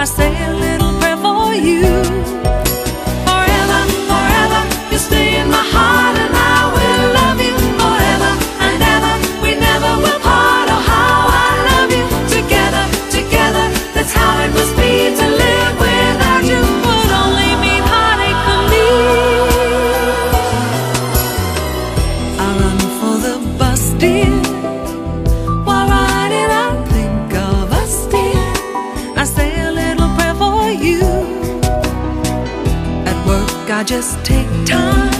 I say a little prayer for you. Forever, forever, you stay in my heart, and I will love you forever and ever. We never will part. Oh, how I love you. Together, together, that's how it must be to live without you. Would only mean heartache for me. I run for the bus, dear. While riding, I think of us, dear. I say a little prayer for you. At work, I just take time